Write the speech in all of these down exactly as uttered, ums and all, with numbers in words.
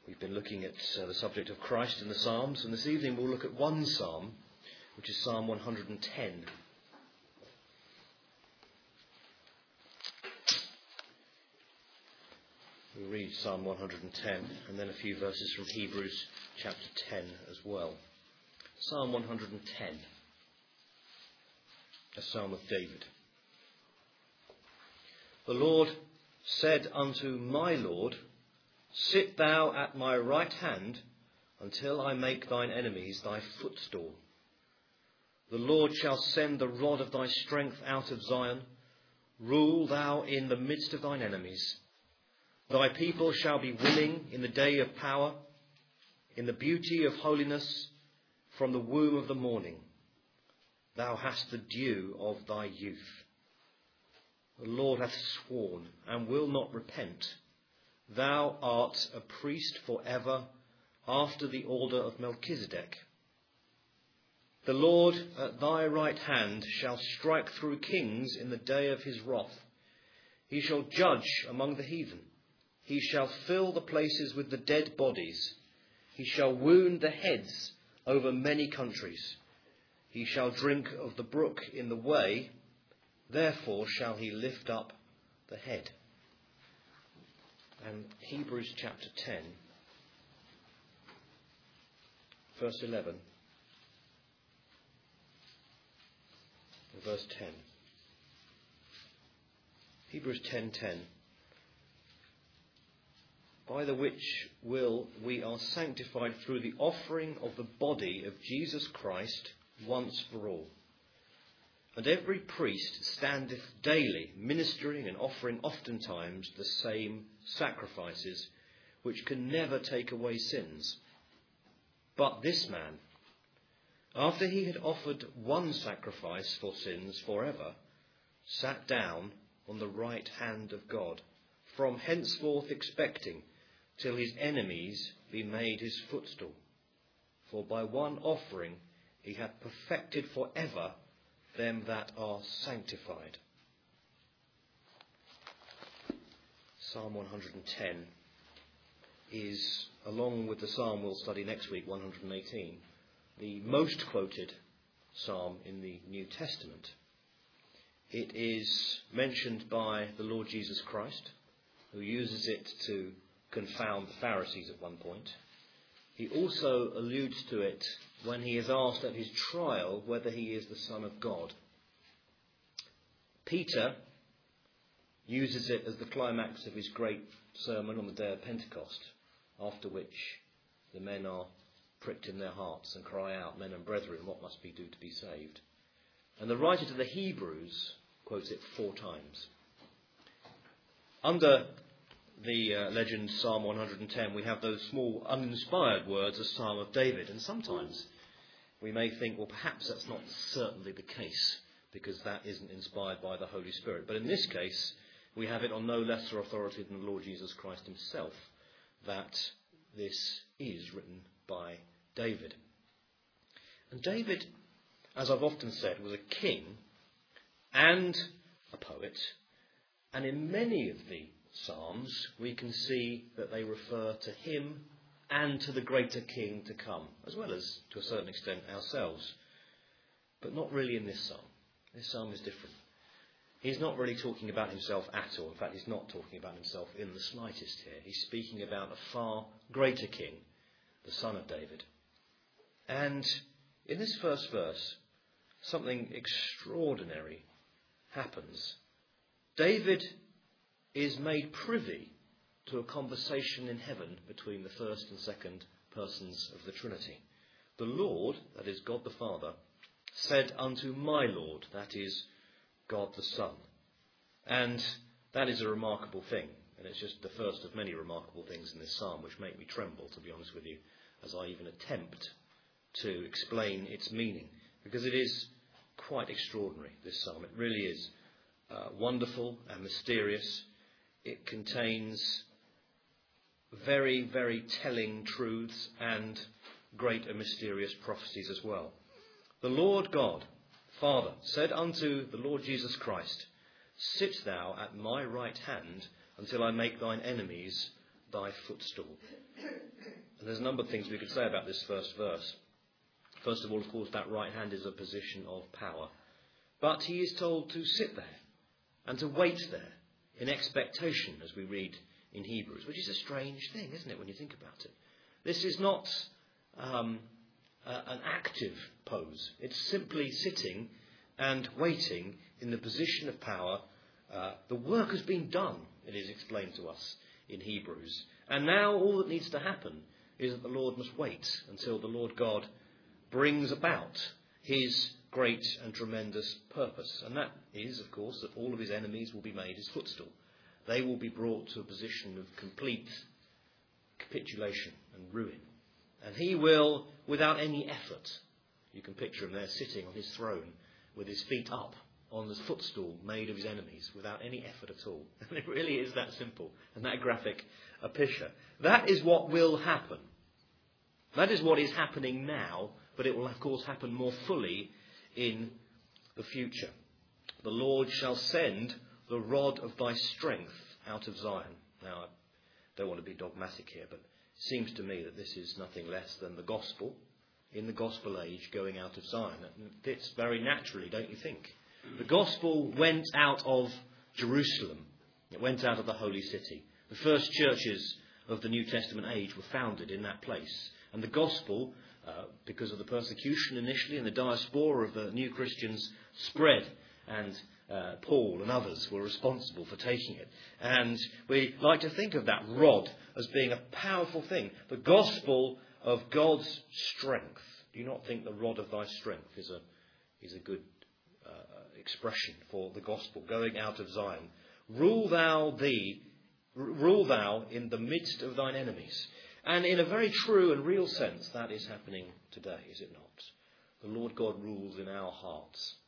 We've been looking at uh, the subject of Christ in the Psalms, and this evening we'll look at one psalm, which is Psalm one hundred ten. We'll read Psalm one hundred ten and then a few verses from Hebrews chapter ten as well. Psalm one hundred ten, a psalm of David. The Lord said unto my Lord, sit thou at my right hand until I make thine enemies thy footstool. The Lord shall send the rod of thy strength out of Zion. Rule thou in the midst of thine enemies. Thy people shall be willing in the day of power, in the beauty of holiness, from the womb of the morning. Thou hast the dew of thy youth. The Lord hath sworn and will not repent. Thou art a priest for ever, after the order of Melchizedek. The Lord at thy right hand shall strike through kings in the day of his wrath. He shall judge among the heathen. He shall fill the places with the dead bodies. He shall wound the heads over many countries. He shall drink of the brook in the way. Therefore shall he lift up the head. And Hebrews chapter ten, verse eleven, and verse ten. Hebrews ten ten. By the which will we are sanctified through the offering of the body of Jesus Christ once for all. And every priest standeth daily, ministering and offering oftentimes the same sacrifices, which can never take away sins. But this man, after he had offered one sacrifice for sins forever, sat down on the right hand of God, from henceforth expecting till his enemies be made his footstool. For by one offering he hath perfected for ever them that are sanctified. Psalm one hundred ten is, along with the psalm we'll study next week, one hundred eighteen, the most quoted psalm in the New Testament. It is mentioned by the Lord Jesus Christ, who uses it to confound the Pharisees at one point. He also alludes to it when he is asked at his trial whether he is the Son of God. Peter uses it as the climax of his great sermon on the day of Pentecost, after which the men are pricked in their hearts and cry out, men and brethren, what must we do to be saved? And the writer to the Hebrews quotes it four times. Under the uh, legend Psalm one hundred ten, we have those small uninspired words, a Psalm of David, and sometimes we may think, well, perhaps that's not certainly the case, because that isn't inspired by the Holy Spirit. But in this case, we have it on no lesser authority than the Lord Jesus Christ himself, that this is written by David. And David, as I've often said, was a king and a poet, and in many of the Psalms, we can see that they refer to him and to the greater king to come, as well as, to a certain extent, ourselves. But not really in this psalm. This psalm is different. He's not really talking about himself at all. In fact, he's not talking about himself in the slightest here. He's speaking about a far greater king, the Son of David. And in this first verse, something extraordinary happens. David is made privy to a conversation in heaven between the first and second persons of the Trinity. The Lord, that is God the Father, said unto my Lord, that is God the Son. And that is a remarkable thing. And it's just the first of many remarkable things in this psalm which make me tremble, to be honest with you, as I even attempt to explain its meaning. Because it is quite extraordinary, this psalm. It really is uh, wonderful and mysterious. It contains very, very telling truths and great and mysterious prophecies as well. The Lord God, Father, said unto the Lord Jesus Christ, sit thou at my right hand until I make thine enemies thy footstool. And there's a number of things we could say about this first verse. First of all, of course, that right hand is a position of power. But he is told to sit there and to wait there in expectation, as we read in Hebrews, which is a strange thing, isn't it, when you think about it? This is not um, a, an active pose. It's simply sitting and waiting in the position of power. Uh, the work has been done, it is explained to us in Hebrews. And now all that needs to happen is that the Lord must wait until the Lord God brings about his great and tremendous purpose. And that is, of course, that all of his enemies will be made his footstool. They will be brought to a position of complete capitulation and ruin. And he will, without any effort, you can picture him there sitting on his throne with his feet up on the footstool made of his enemies without any effort at all. And it really is that simple and that graphic a picture. That is what will happen. That is what is happening now, but it will of course happen more fully in the future. The Lord shall send the rod of thy strength out of Zion. Now, I don't want to be dogmatic here, but it seems to me that this is nothing less than the gospel in the gospel age going out of Zion. It fits very naturally, don't you think? The gospel went out of Jerusalem. It went out of the holy city. The first churches of the New Testament age were founded in that place. And the gospel, uh, because of the persecution initially and the diaspora of the new Christians, spread. And uh, Paul and others were responsible for taking it. And we like to think of that rod as being a powerful thing. The gospel of God's strength. Do you not think the rod of thy strength is a is a good uh, expression for the gospel going out of Zion? Rule thou thee, rule thou in the midst of thine enemies. And in a very true and real sense, that is happening today, is it not? The Lord God rules in our hearts.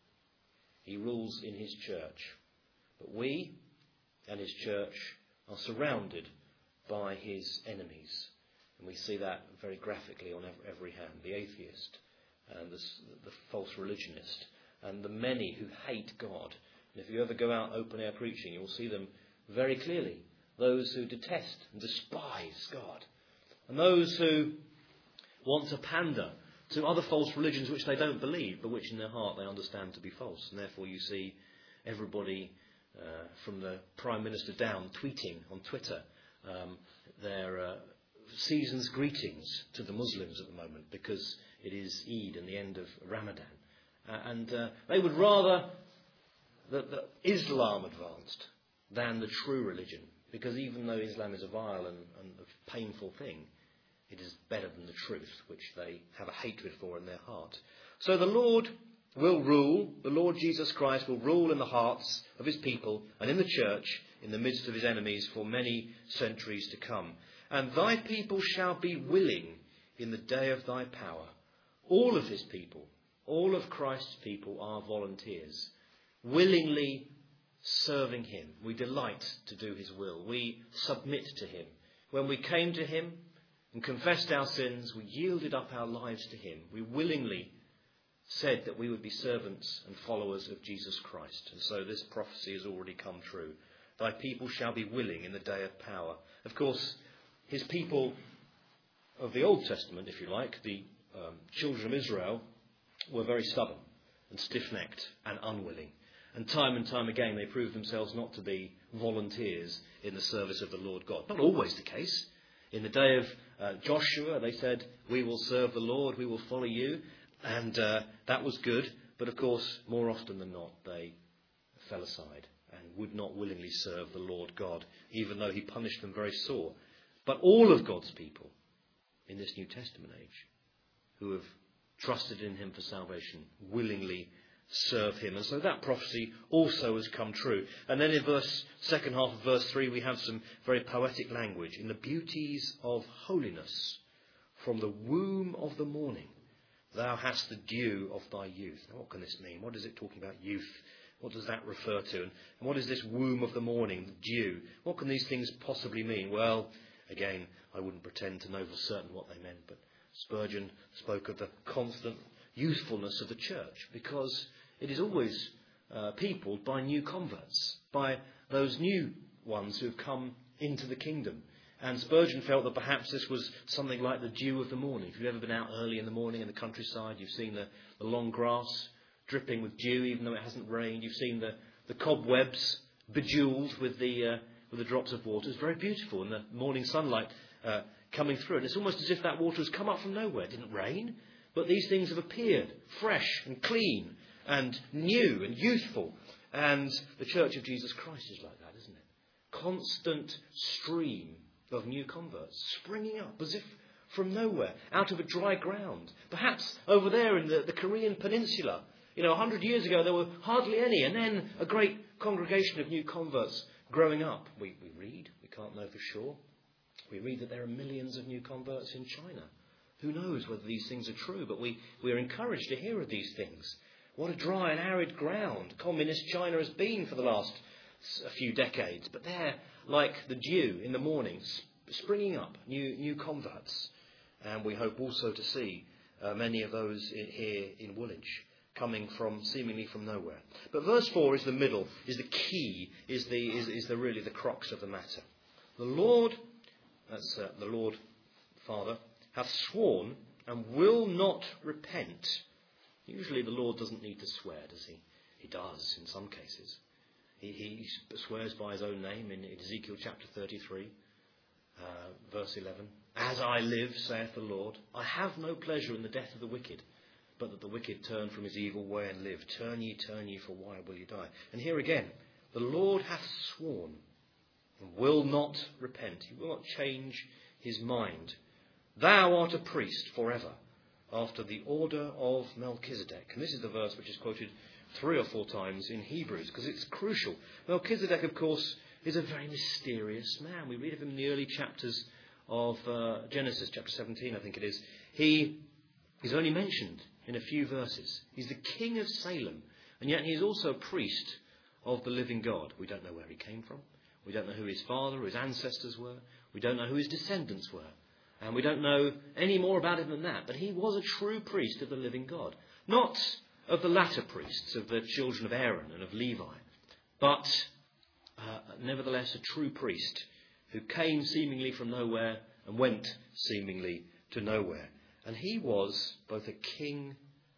He rules in his church. But we and his church are surrounded by his enemies. And we see that very graphically on every hand. The atheist and the, the false religionist and the many who hate God. And if you ever go out open air preaching, you'll see them very clearly. Those who detest and despise God. And those who want to pander to other false religions which they don't believe, but which in their heart they understand to be false. And therefore you see everybody uh, from the Prime Minister down tweeting on Twitter um, their uh, season's greetings to the Muslims at the moment, because it is Eid and the end of Ramadan. Uh, and uh, they would rather that, that Islam advanced than the true religion. Because even though Islam is a vile and, and a painful thing, it is better than the truth, which they have a hatred for in their heart. So the Lord will rule, the Lord Jesus Christ will rule in the hearts of his people and in the church, in the midst of his enemies, for many centuries to come. And thy people shall be willing in the day of thy power. All of his people, all of Christ's people are volunteers, willingly serving him. We delight to do his will. We submit to him. When we came to him and confessed our sins, we yielded up our lives to him. We willingly said that we would be servants and followers of Jesus Christ. And so this prophecy has already come true. Thy people shall be willing in the day of power. Of course, his people of the Old Testament, if you like, the um, children of Israel, were very stubborn and stiff-necked and unwilling. And time and time again they proved themselves not to be volunteers in the service of the Lord God. Not always the case. In the day of uh, Joshua, they said, we will serve the Lord, we will follow you. And uh, that was good. But of course, more often than not, they fell aside and would not willingly serve the Lord God, even though he punished them very sore. But all of God's people in this New Testament age who have trusted in him for salvation willingly serve him. And so that prophecy also has come true. And then in verse second half of verse three we have some very poetic language. In the beauties of holiness, from the womb of the morning, thou hast the dew of thy youth. Now what can this mean? What is it talking about youth? What does that refer to? And what is this womb of the morning, the dew? What can these things possibly mean? Well, again, I wouldn't pretend to know for certain what they meant, but Spurgeon spoke of the constant youthfulness of the church, because it is always uh, peopled by new converts, by those new ones who have come into the kingdom. And Spurgeon felt that perhaps this was something like the dew of the morning. If you've ever been out early in the morning in the countryside, you've seen the, the long grass dripping with dew, even though it hasn't rained. You've seen the, the cobwebs bejewelled with the uh, with the drops of water. It's very beautiful, and the morning sunlight uh, coming through. And it's almost as if that water has come up from nowhere. It didn't rain, but these things have appeared fresh and clean and new and youthful. And the Church of Jesus Christ is like that, isn't it? Constant stream of new converts springing up as if from nowhere, out of a dry ground. Perhaps over there in the, the Korean peninsula, you know, a hundred years ago there were hardly any, and then a great congregation of new converts growing up. We, we read, we can't know for sure, we read that there are millions of new converts in China. Who knows whether these things are true, but we, we are encouraged to hear of these things. What a dry and arid ground communist China has been for the last a few decades. But there, like the dew in the morning, springing up new new converts. And we hope also to see uh, many of those in, here in Woolwich coming from seemingly from nowhere. But verse four is the middle, is the key, is the is, is the really the crux of the matter. The Lord, that's uh, the Lord Father, hath sworn and will not repent. Usually the Lord doesn't need to swear, does he? He does in some cases. He, he swears by his own name in Ezekiel chapter thirty-three, uh, verse eleven. As I live, saith the Lord, I have no pleasure in the death of the wicked, but that the wicked turn from his evil way and live. Turn ye, turn ye, for why will ye die? And here again, the Lord hath sworn and will not repent. He will not change his mind. Thou art a priest forever, after the order of Melchizedek. And this is the verse which is quoted three or four times in Hebrews, because it's crucial. Melchizedek, of course, is a very mysterious man. We read of him in the early chapters of uh, Genesis, chapter seventeen, I think it is. He is only mentioned in a few verses. He's the king of Salem, and yet he is also a priest of the living God. We don't know where he came from. We don't know who his father or his ancestors were. We don't know who his descendants were. And we don't know any more about him than that. But he was a true priest of the living God. Not of the latter priests, of the children of Aaron and of Levi, but uh, nevertheless a true priest who came seemingly from nowhere and went seemingly to nowhere. And he was both a king,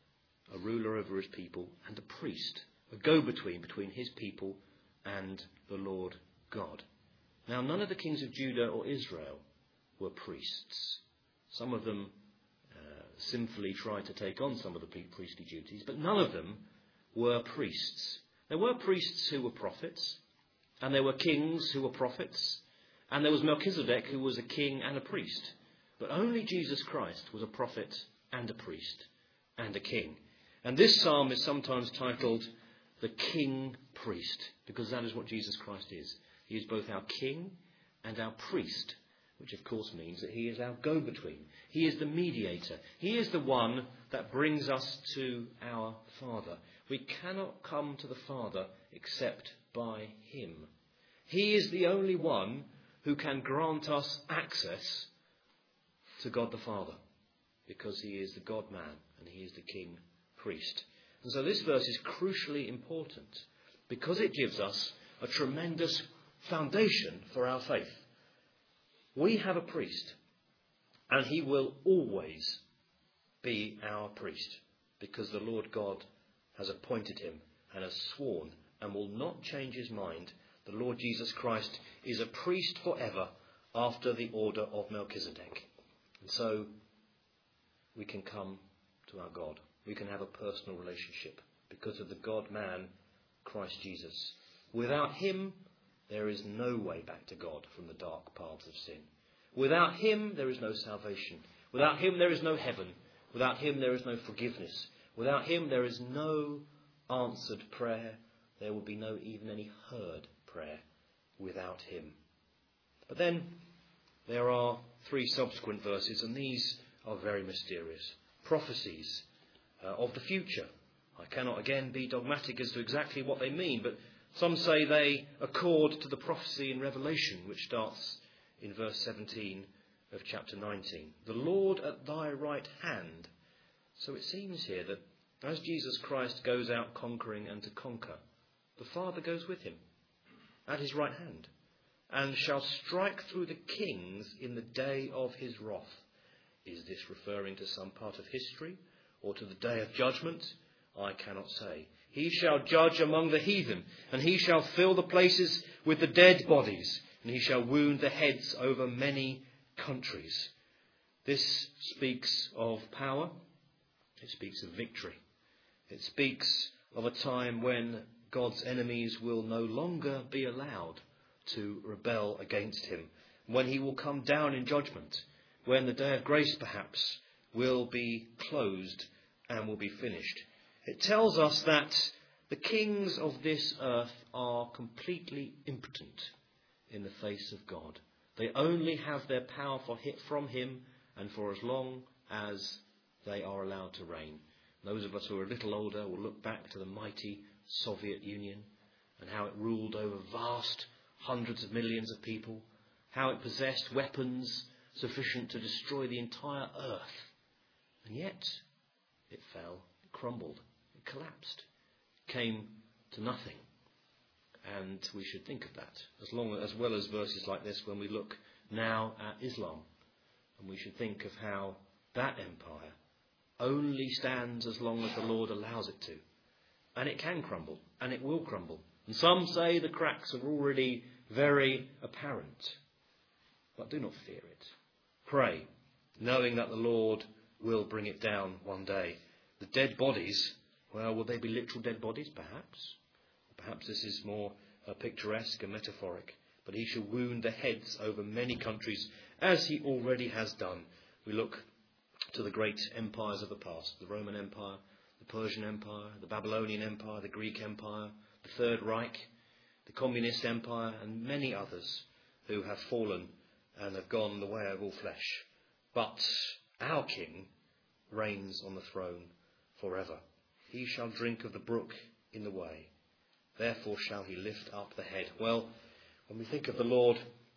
a ruler over his people, and a priest, a go-between between his people and the Lord God. Now, none of the kings of Judah or Israel were priests. Some of them uh, sinfully tried to take on some of the priestly duties, but none of them were priests. There were priests who were prophets, and there were kings who were prophets, and there was Melchizedek who was a king and a priest. But only Jesus Christ was a prophet and a priest and a king. And this psalm is sometimes titled the King Priest, because that is what Jesus Christ is. He is both our king and our priest, which of course means that he is our go-between. He is the mediator. He is the one that brings us to our Father. We cannot come to the Father except by him. He is the only one who can grant us access to God the Father, because he is the God-man and he is the king priest. And so this verse is crucially important because it gives us a tremendous foundation for our faith. We have a priest, and he will always be our priest, because the Lord God has appointed him and has sworn and will not change his mind. The Lord Jesus Christ is a priest forever after the order of Melchizedek. And so we can come to our God. We can have a personal relationship because of the God-man, Christ Jesus. Without him, there is no way back to God from the dark paths of sin. Without him, there is no salvation. Without him, there is no heaven. Without him, there is no forgiveness. Without him, there is no answered prayer. There will be no even any heard prayer without him. But then there are three subsequent verses, and these are very mysterious. Prophecies uh, of the future. I cannot again be dogmatic as to exactly what they mean, but some say they accord to the prophecy in Revelation, which starts in verse seventeen of chapter nineteen. The Lord at thy right hand. So it seems here that as Jesus Christ goes out conquering and to conquer, the Father goes with him at his right hand. and shall strike through the kings in the day of his wrath. Is this referring to some part of history or to the day of judgment? I cannot say. He shall judge among the heathen, and he shall fill the places with the dead bodies, and he shall wound the heads over many countries. This speaks of power. It speaks of victory. It speaks of a time when God's enemies will no longer be allowed to rebel against him, when he will come down in judgment, when the day of grace perhaps will be closed and will be finished. It tells us that the kings of this earth are completely impotent in the face of God. They only have their power for hit from him and for as long as they are allowed to reign. Those of us who are a little older will look back to the mighty Soviet Union and how it ruled over vast hundreds of millions of people, how it possessed weapons sufficient to destroy the entire earth. And yet it fell, it crumbled, it collapsed, it came to nothing. And we should think of that, as long as well as verses like this when we look now at Islam. And we should think of how that empire only stands as long as the Lord allows it to. And it can crumble, and it will crumble. And some say the cracks are already very apparent. But do not fear it. Pray, knowing that the Lord will bring it down one day. The dead bodies, well, will they be literal dead bodies? Perhaps. Perhaps this is more uh, picturesque and metaphoric. But he shall wound the heads over many countries, as he already has done. We look to the great empires of the past, the Roman Empire, the Persian Empire, the Babylonian Empire, the Greek Empire, the Third Reich, the Communist Empire, and many others who have fallen and have gone the way of all flesh. But our King reigns on the throne forever. He shall drink of the brook in the way. Therefore shall he lift up the head. Well, when we think of the Lord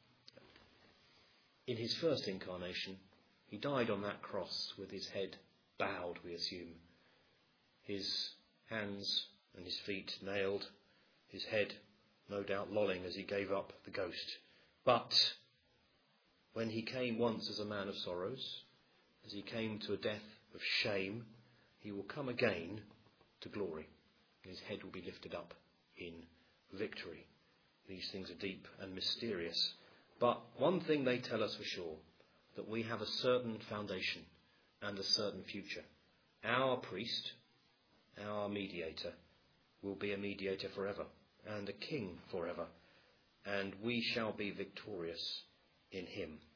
in his first incarnation, he died on that cross with his head bowed, we assume. His hands and his feet nailed, his head no doubt lolling as he gave up the ghost. But when he came once as a man of sorrows, as he came to a death of shame, he will come again to glory. His head will be lifted up in victory. These things are deep and mysterious. But one thing they tell us for sure, that we have a certain foundation and a certain future. Our priest, our mediator, will be a mediator forever and a king forever, and we shall be victorious in him.